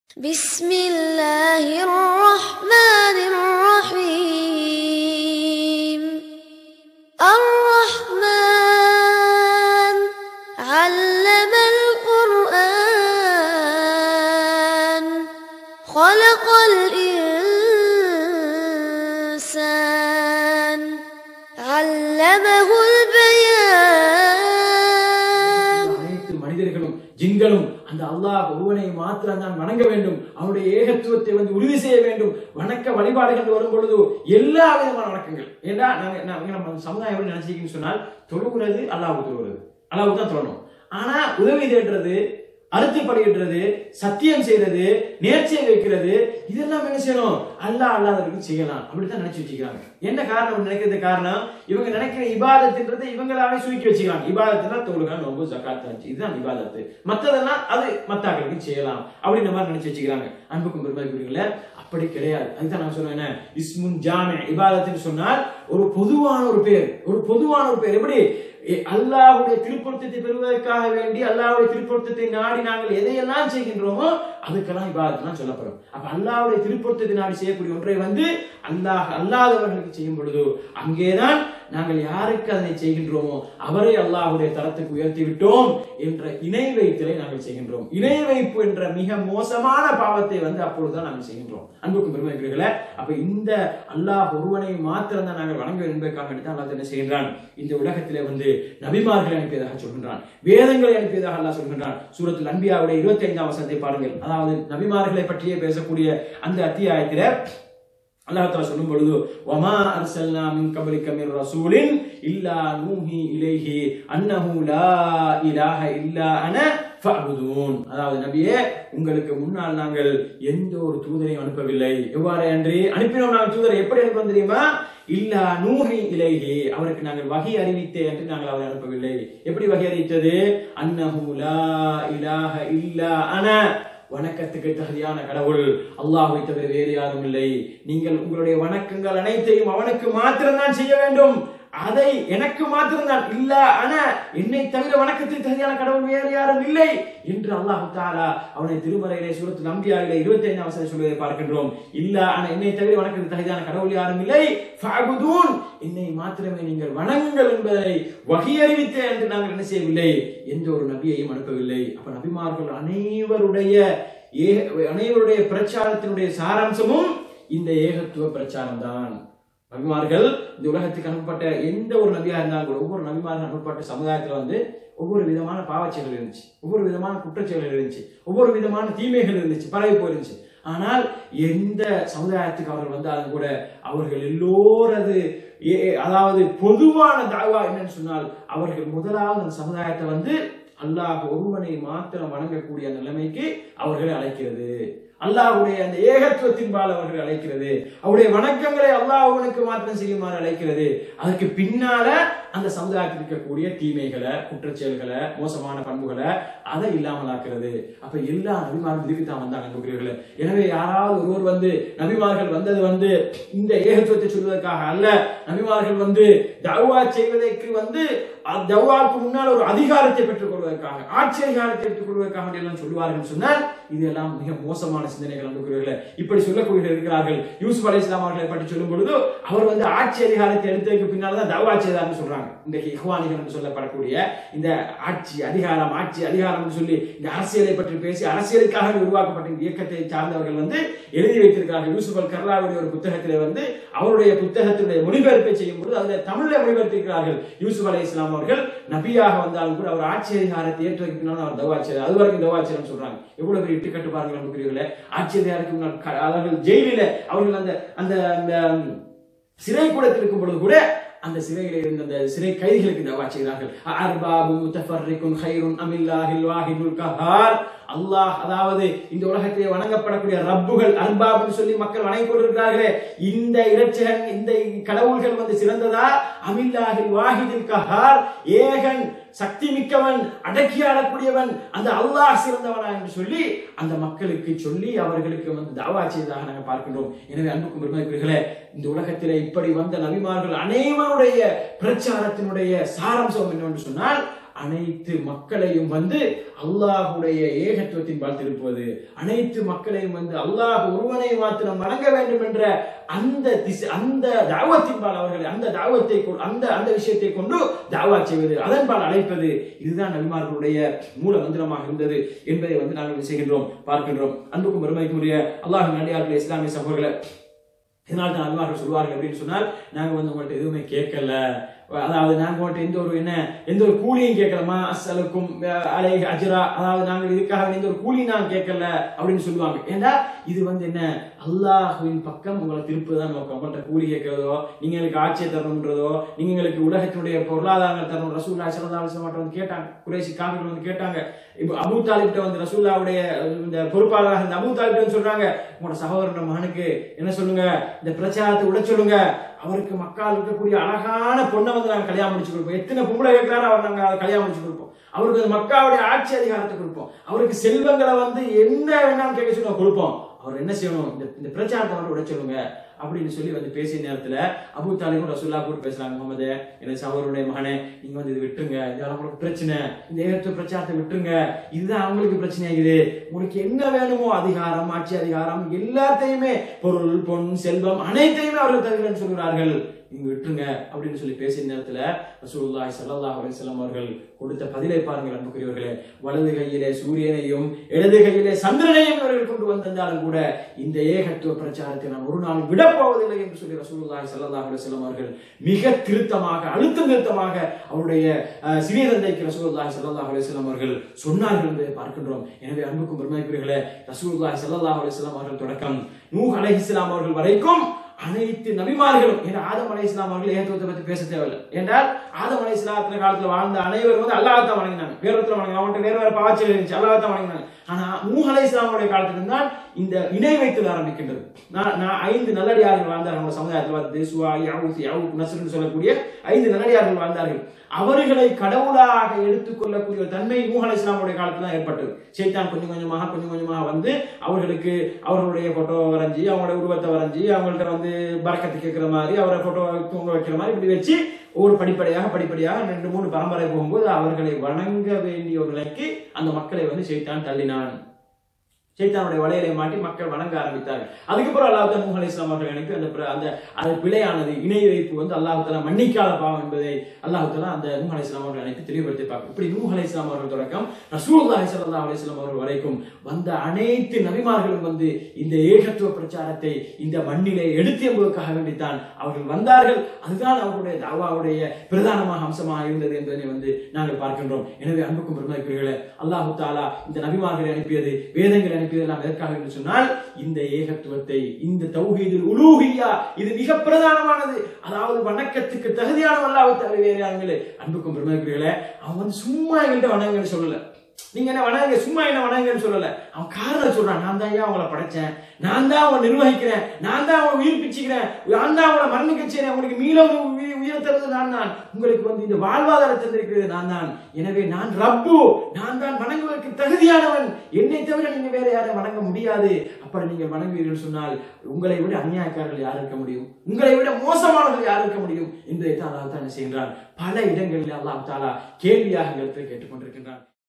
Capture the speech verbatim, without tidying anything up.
بسم الله الرحمن الرحيم الرحمن علم القرآن خلق الإنسان علمه البيان. அனைத்து மனிதர்களும் ஜின்களும் அந்த அல்லாஹ் ஒருவனை மாத்திரம் தான் வணங்க வேண்டும், அவனுடைய ஏகத்துவத்தை வந்து உறுதி செய்ய வேண்டும். வணக்க வழிபாடுகள் வரும் பொழுது எல்லா விதமான வணக்கங்கள், ஏன்னா நாங்க நம்ம சமுதாயம் எப்படி நினைச்சிக்கன்னு சொன்னால், தொழுகிறது அல்லாஹ்வுக்கு தொழுகிறது, அல்லாஹ்வுக்கு தான் தொழணும். ஆனா உதவி தேடுறது, அறுத்துப்படுகிறது, சத்தியம் செய்யறது, நேர்ச்சியை வைக்கிறது, இதெல்லாம் என்ன செய்யணும்? அல்லாஹ் அல்லாதவருக்கு செய்யலாம் அப்படித்தான் நினைச்சு வச்சுக்கிறாங்க. என்ன காரணம் நினைக்கிறது? காரணம் இவங்க நினைக்கிற இபாதத்துன்றது இவங்களாவே சுருக்கி வச்சுக்கிறாங்க. இபாதத்துனா தொழுகை, நோன்பு, ஜகாத், ஹஜ், இதுதான் இபாதத்து. மத்ததெல்லாம் அது மத்தாக்களுக்கு செய்யலாம் அப்படின்ற மாதிரி நினைச்சு வச்சுக்கிறாங்க. அன்புக்கும் பெருமதிக்குரியவர்களே, அப்படி கிடையாது. அதுதான் நான் சொன்னேன், இஸ்முன் ஜாமி, இபாதத்துன்னு சொன்னால் ஒரு பொதுவான ஒரு பேர், ஒரு பொதுவான ஒரு பேர். எப்படி அல்லாஹ்வுடைய திருப்பொருத்தத்தை பெறுவதற்காக வேண்டி அல்லாஹ்வுடைய திருப்பொருத்தத்தை நாடி நாங்கள் எதையெல்லாம் செய்கின்றோமோ அதுக்கெல்லாம் இபாதத்தான் சொல்லப்படும். அப்ப அல்லாஹ்வுடைய திருப்பொருத்தத்தை நாடி செய்யக்கூடிய ஒன்றை வந்து அல்லாஹ் அல்லாதவர்களுக்கு செய்யும் பொழுது அங்கேதான் நாங்கள் யாருக்கு அதனை செய்கின்றோமோ அவரை அல்லாஹ்வுடைய தரத்துக்கு உயர்த்தி விட்டோம் என்ற இணை வைத்தலை நாங்கள் செய்கின்றோம். இணை வைப்பு என்ற மிக மோசமான பாவத்தை வந்து அப்பொழுதுதான் நாங்கள் செய்கின்றோம். அன்புக்கும் பெருமைக்குரியவர்களே, அப்ப இந்த அல்லாஹ் ஒருவனை மாத்திரம் தான் நாங்கள் வணங்க என்பதற்காக தான் அல்லாஹ் என்ன செய்கின்றான்? இந்த உலகத்திலே வந்து நபிமார்களை அனுப்பியதாக சொல்கின்றான், வேதங்களை அனுப்பியதாக அல்லாஹ் சொல்கின்றான். சூரத்துல் அன்பியாவுடைய இருபத்தி ஐந்தாம் வசனத்தை பாருங்கள். அதாவது நபிமார்களை பற்றியே பேசக்கூடிய அந்த அத்தியாயத்திலே அல்லாஹ் தஆலா சொல்லும் பொழுது, வமா அர்சல்னா மின் கப்லிக மிர் ரசூலின் இல்லா நூஹி இலைஹி அன்னஹு லா இலாஹ இல்லா அன ஃபஅபுதூன். அதாவது நபியே, உங்களுக்கு முன்னால் நாங்கள் எந்த ஒரு தூதரையும் அனுப்பவில்லை. எவ்வாறு அன்றி அனுப்பினோம் நாங்கள் தூதரை எப்படி அனுப்பணும் தெரியுமா? இல்லா நூஹி இலைஹி, அவருக்கு நாங்கள் வஹி அறிவித்தே என்று நாங்கள் அவரை அனுப்பவில்லை. எப்படி வஹி அறிவித்தது? அன்னஹு லா இலாஹ இல்லா அன, வணக்கத்துக்கு தகுதியான கடவுள் அல்லாஹ்வை தவிர வேறு யாரும் இல்லை. நீங்கள் உங்களுடைய வணக்கங்கள் அனைத்தையும் அவனுக்கு மாத்திரம்தான் செய்ய வேண்டும். அதை எனக்கு மாத்திரம்தான், இல்ல ஆனா என்னை தவிர வணக்கத்துக்கு தகுதியான கடவுள் வேறு யாரும் இல்லை என்று அல்லாஹ் தஆலா அவனை திருமறையிலே சூரத்துல் அன்பியாவிலே இருபத்தி ஐந்தாம் வசனத்தில் சொல்வதை பார்க்கின்றோம். இல்ல ஆனா என்னை தவிர வணக்கத்துக்கு தகுதியான கடவுள் யாரும் இல்லை, ஃபஅபுதூன், என்னை மாத்திரமே நீங்கள் வணங்குங்கள் என்பதை வஹி அறிவித்தே என்று நாங்கள் என்ன செய்யவில்லை, எந்த ஒரு நபியையும் அனுப்பவில்லை. அப்ப நபிமார்கள் அனைவருடைய அனைவருடைய பிரச்சாரத்தினுடைய சாராம்சமும் இந்த ஏகத்துவ பிரச்சாரம் தான். நபிமார்கள் இந்த உலகத்துக்கு அனுப்பப்பட்ட எந்த ஒரு நபியா இருந்தாலும் கூட, ஒவ்வொரு நபிமார்கள் அனுப்பப்பட்ட சமுதாயத்துல வந்து ஒவ்வொரு விதமான பாவச்செயல்கள் இருந்துச்சு, ஒவ்வொரு விதமான குற்றச்செயல்கள் இருந்துச்சு, ஒவ்வொரு விதமான தீமைகள் இருந்துச்சு, பரவி போயிருந்துச்சு. ஆனால் எந்த சமுதாயத்துக்கு அவர்கள் வந்தாலும் கூட அவர்கள் எல்லோரது அதாவது பொதுவான தாவா என்னன்னு சொன்னால், அவர்கள் முதலாவது அந்த சமுதாயத்தை வந்து அல்லாஹ் ஒருவனை மாத்திரம் வணங்கக்கூடிய நிலைமைக்கு அவர்களை அழைக்கிறது. அல்லாஹ்வுடைய அந்த ஏகத்துவத்தின்பால் அவர்கள் அழைக்கிறது. அவருடைய வணக்கங்களை அல்லாஹ் ஒருவனுக்கு மாத்திரம் செய்யுமாறு அழைக்கிறது. அதுக்கு பின்னால அந்த சமுதாயத்தில் இருக்கக்கூடிய தீமைகளை, குற்றச்செயல்களை, மோசமான பண்புகளை அதை இல்லாமலாக்குறது. அப்ப எல்லா நபிமார்கள் இதுக்கு தான் வந்தாங்க நம்புகிறீர்களே. எனவே யாராவது ஒருவர் வந்து நபிமார்கள் வந்தது வந்து இந்த ஏகத்துவத்தை சொல்வதற்காக அல்ல, நபிமார்கள் வந்து தஅவா செய்வதற்கு வந்து தஅவாவுக்கு முன்னால் ஒரு அதிகாரத்தை பெற்றுக் கொள்வதற்காக, ஆட்சி அதிகாரத்தை பெற்றுக் கொள்வதற்காக எல்லாம் சொல்லுவார்கள் சொன்னால் இதெல்லாம் மிக மோசமான சிந்தனைகள் நம்புகிறீர்களே. இப்படி சொல்லக்கூடிய இருக்கிறார்கள். யூசுப் அலைஹிஸ்ஸலாம் அவர்களை பற்றி சொல்லும் பொழுது அவர் வந்து ஆட்சி அதிகாரத்தை எடுத்ததுக்கு பின்னால் தான் தஅவா செய்தார்னு சொல்றாங்க. இன்றைக்கு இஹ்வானிகள் என்று சொல்லப்படக்கூடிய இந்த ஆட்சி அதிகாரம் ஆட்சி அதிகாரம் சொல்லி இந்த அரசியலை பற்றி பேசி அரசியலுக்காக உருவாக்கப்பட்ட இயக்கத்தை சார்ந்தவர்கள் வந்து எழுதி வைத்திருக்கிறார்கள். யூசுப் அல் கர்லாவுடைய ஒரு புத்தகத்திலே வந்து அவருடைய புத்தகத்தினுடைய மொழிபெயர்ப்பை செய்யும் பொழுது அதில் தமிழை மொழிபெயர்த்திருக்கிறார்கள். யூசுப் அலைஹிஸ்ஸலாம் அவர்கள் நபியாக வந்தாலும் கூட அவர் ஆட்சி அதிகாரத்தை ஏற்றுவதற்கு பின்னால் அவர் தஅவா செய்தார். அது வரைக்கும் தஅவா செய்யணும்னு சொல்றாங்க. எவ்வளவு பெரிய இட்டு கட்டுப்பார்கள் நம்புகிறீர்களே. ஆட்சி அதிகாரத்துக்கு முன்னால் அவர்கள் ஜெயிலில அவர்கள் அந்த அந்த சிறை கூடத்தில் இருக்கும் பொழுது கூட அந்த சிறையில இருந்த அந்த சிறை கைதிகளுக்கு தஅவா செய்கிறார்கள். அர்பாபு முத்தஃபர்ரிகுன் கைருன் அமில்லாஹில் வாஹிதுல் கஹார். அல்லாஹ் அதாவது இந்த உலகத்திலே வணங்கப்படக்கூடிய ரப்புகள் அர்பாப்னு சொல்லி மக்கள் வணங்கி கொண்டிருக்கிறார்களே, இந்த இரட்சகன் இந்த கடவுள்கள் வந்து சிறந்ததா? அமில்லாஹில் வாஹிதுல் கஹார், ஏகன் சக்தி மிக்கவன் அடக்கி ஆளக்கூடியவன் அந்த அல்லாஹ் சிறந்தவனா என்று சொல்லி அந்த மக்களுக்கு சொல்லி அவர்களுக்கு வந்து தஅவா செய்ததாக நாங்கள் பார்க்கின்றோம். எனவே அன்புக்கும் பெருமதிக்குரியவர்களே, இந்த உலகத்திலே இப்படி வந்த நபிமார்கள் அனைவருடைய பிரச்சாரத்தினுடைய சாராம்சம் என்னவென்று சொன்னால் அனைத்து மக்களையும் வந்து அல்லாஹுடைய ஏகத்துவத்தின் பால் திருப்புவது, அனைத்து மக்களையும் வந்து அல்லாஹ் ஒருவனை மாத்திரம் வணங்க வேண்டும் என்ற அந்த திசை அந்த தாவத்தின் பால் அவர்களை அந்த தாவத்தை அந்த அந்த விஷயத்தை கொண்டு தாவா செய்வது, அதன் பால் அழைப்பது, இதுதான் நபிமார்களுடைய மூல மந்திரமாக இருந்தது என்பதை வந்து நாங்கள் செய்கின்றோம் பார்க்கின்றோம். அன்புக்கும் பெருமைக்கும் உரிய அல்லாஹ்வின் அடியார்களே, இஸ்லாமிய சகோதரர்களே, இதனால் தான் நபிமார்கள் சொல்வார்கள் அப்படின்னு சொன்னால், நாங்க வந்து உங்கள்கிட்ட எதுவுமே கேட்கல, அதாவது நாங்க உங்கள்கிட்ட எந்த ஒரு என்ன எந்த ஒரு கூலியும் கேட்கலமா அஸ்ஸலுக்கும் அலை அஜ்ரா, அதாவது நாங்கள் இதுக்காக எந்த ஒரு கூலியும் நாங்க கேட்கல அப்படின்னு சொல்லுவாங்க. ஏண்டா இது வந்து என்ன அல்லாஹ்வின் பக்கம் உங்களை திருப்புதான் நோக்கம். உங்கள்கிட்ட கூலி கேட்கிறதோ, நீங்க எங்களுக்கு ஆட்சியை தரணுன்றதோ, நீங்க எங்களுக்கு உலகத்தினுடைய பொருளாதாரங்கள் தரணும். ரசூலுல்லாஹி ஸல்லல்லாஹு அலைஹி வஸல்லம் வந்து கேட்டாங்க, குறைஷி காஃபிர்கள் வந்து கேட்டாங்க. இப்போ அபூ தாலிப்ட்ட வந்து ரசூலுல்லாஹ்வுடைய இந்த பொறுப்பாளராக இந்த அபூ தாலிப்ட்ட சொல்றாங்க, உங்களோட சகோதரன் மகனுக்கு என்ன சொல்லுங்க, இந்த பிரச்சாரத்தை விட சொல்லுங்க, அவருக்கு மக்கால் இருக்கக்கூடிய அழகான பொண்ணை வந்து நாங்க கல்யாணம் முடிச்சு கொடுப்போம். எத்தனை பொம்பளை கேட்கிறாரோ அவர் நாங்க கல்யாணம் முடிச்சு கொடுப்போம். அவருக்கு அந்த மக்காவுடைய ஆட்சி அதிகாரத்தை கொடுப்போம். அவருக்கு செல்வங்களை வந்து என்ன வேணாலும் கேட்க சொல்ல கொடுப்போம். அவர் என்ன செய்யணும், இந்த பிரச்சாரத்தை வந்து விட சொல்லுங்க அப்படின்னு சொல்லி வந்து பேசிய நேரத்துல அபூ தாலிபும் ரசூலுல்லாஹ் கூட பேசுறாங்க, முகமது எனக்கு சகோதரனுடைய மகனே, நீங்க வந்து இது விட்டுருங்க, இதெல்லாம் உங்களுக்கு பிரச்சனை, இந்த ஏகத்துவ பிரச்சாரத்தை விட்டுருங்க, இதுதான் அவங்களுக்கு பிரச்சனை ஆகுது. உங்களுக்கு என்ன வேணுமோ அதிகாரம், ஆட்சி அதிகாரம் எல்லாத்தையுமே, பொருள் பொன் செல்வம் அனைத்தையுமே அவர்கள் தருகிறேன்னு சொல்கிறார்கள், நீங்க விட்டுருங்க அப்படின்னு சொல்லி பேசிய நேரத்துல ரசூலுல்லாஹி ஸல்லல்லாஹு அலைஹி வஸல்லம் அவர்கள் கொடுத்த பதிலை பாருங்கள் அன்புக்குரியவர்களே. வலது கையிலே சூரியனையும் இடது கையிலே சந்திரனையும் அவர்கள் கொண்டு வந்திருந்தாலும் கூட இந்த ஏகத்துவ பிரச்சாரத்தை நான் ஒரு நாள் விடப்போவதில்லை என்று சொல்லி ரசூலுல்லாஹி ஸல்லல்லாஹு அலைஹி வஸல்லம் அவர்கள் மிக திருத்தமாக அழுத்தம் திருத்தமாக அவருடைய சிறிய தந்தைக்கு ரசூலுல்லாஹி ஸல்லல்லாஹு அலைஹி வஸல்லம் அவர்கள் சொன்னார்கள் என்பதை பார்க்கின்றோம். எனவே அன்புக்கும் பெருமைக்குரியவர்களே, ரசூலுல்லாஹி ஸல்லல்லாஹு அலைஹி வஸல்லம் அவர்கள் தொடக்கம் நூஹ் அலைஹிஸ்ஸலாம் அவர்கள் வரைக்கும் அனைத்து நபிமார்களும், ஏன்னா ஆதம் அலைஹிஸ்ஸலாம் அவர்கள் ஏகத்துவத்தை பத்தி பேச தேவையில்லை. என்றால் ஆதம் அலைஹிஸ்ஸலாம் காலத்துல வாழ்ந்த அனைவரும் வந்து அல்லாஹ் தான் வணங்கினாங்க, வேற ஒருத்தர் வணங்கினாங்க, அவங்கள்ட்ட வேற வேற பாவச்சல் இருந்துச்சு, அல்லாஹ் தான் வணங்கினாங்க. ஆனா நூஹ் அலைஹிஸ்ஸலாமுடைய காலத்துல தான் இந்த இணை வைத்தல் ஆரம்பிக்கின்றது. நான் ஐந்து நல்லடியார்கள் வாழ்ந்தார்கள் நம்ம சமுதாயத்தில், வந்து சுவா யஊஸ் யஊக் நஸ்ர் சொல்லக்கூடிய ஐந்து நல்லடியார்கள் வாழ்ந்தார்கள். அவர்களை கடவுளாக எடுத்துக்கொள்ளக்கூடிய தன்மை நூஹ் அலைஹிஸ்ஸலாமுடைய காலத்துல தான் ஏற்பட்டது. ஷைத்தான் கொஞ்சம் கொஞ்சமாக கொஞ்சம் கொஞ்சமாக வந்து அவர்களுக்கு அவர்களுடைய போட்டோ வரைஞ்சி, அவங்களுடைய உருவத்தை வரைஞ்சி, அவங்கள்ட்ட வந்து பரக்கத்து கேட்கிற மாதிரி, அவரை போட்டோ தூங்க வைக்கிற மாதிரி இப்படி வச்சு ஒரு படிப்படியாக படிப்படியாக ரெண்டு மூணு பரம்பரை போகும்போது அவர்களை வணங்க வேண்டிய ஒரு நிலைக்கு அந்த மக்களை வந்து ஷைத்தான் தள்ளினான். ஷைத்தானுடைய வலையிலே மாட்டி மக்கள் வணங்க ஆரம்பித்தார்கள். அதுக்கப்புறம் அல்லாஹ் தஆலா நூஹ் அலைஹிஸ்ஸலாம் அவர்கள் எனக்கு அந்த அந்த அது பிழையானது, இணை வைப்பு வந்து அல்லாஹ் தஆலா மன்னிக்காத பாவம் என்பதை அல்லாஹ் தஆலா அந்த நூஹ் அலைஹிஸ்ஸலாம் அவர்கள் எனக்கு தெளிவுபடுத்தி பார்க்க. இப்படி நூஹ் அலைஹிஸ்ஸலாம் அவர்கள் தொடக்கம் ரசூலுல்லாஹி ஸல்லல்லாஹு அலைஹி வஸல்லம் அவர்கள் வரைக்கும் வந்த அனைத்து நபிமார்களும் வந்து இந்த ஏகத்துவ பிரச்சாரத்தை இந்த மண்ணிலே எடுத்து என்பதற்காக வேண்டித்தான் அவர்கள் வந்தார்கள். அதுதான் அவர்களுடைய தாவாவுடைய பிரதானமாக அம்சமாக இருந்தது என்பதை வந்து நாங்கள் பார்க்கின்றோம். எனவே அன்புக்கும் பெருமைக்குரியவர்களே, அல்லாஹ் தஆலா இந்த நபிமார்களை அனுப்பியது, வேதங்களை அனுப்பியதெல்லாம் எதற்காக என்று சொன்னால் இந்த ஏகத்துவத்தை, இந்த தௌஹீதுல் உலூஹிய்யா, இது மிக பிரதானமானது, அதாவது வணக்கத்துக்கு தகுதியான அல்லாஹ் தவிர வேறு யாருங்களே. அன்புக்கும் பெருமைக்குரியவர்களே, அவன் வந்து சும்மா என்கிட்ட வணங்கன்னு சொல்லல, நீங்க என்ன வணங்க சும்மா என்ன வணங்கன்னு சொல்லல, அவன் காரணம் சொல்றான், நான் தான் ஏன் அவங்கள படைச்சேன், நான் தான் அவங்களை நிர்வகிக்கிறேன், நான் தான் அவங்களை உயிர்ப்பிச்சுக்கிறேன், நான் தான் அவங்களை மரணிக்க செய்றேன், உங்களுக்கு மீள உயிர் தருவது நான் தான், உங்களுக்கு வந்து இந்த வாழ்வாதாரம் தந்திருக்கிறது நான் தான், எனவே நான் ரப்பு, நான் தான் வணங்குவதற்கு தகுதியானவன், என்னை தவிர நீங்க வேற யாரும் வணங்க முடியாது. அப்படி நீங்கள் வணங்குவீர்கள் சொன்னால் உங்களை விட அநியாயக்காரர்கள் யார் இருக்க முடியும், உங்களை விட மோசமானவர்கள் யார் இருக்க முடியும் என்பதை தான் அல்லாஹ் தான் செய்கின்றான். பல இடங்களில் அல்லாஹ் தஆலா கேள்வியாக கேட்டுக்கொண்டிருக்கின்றான்.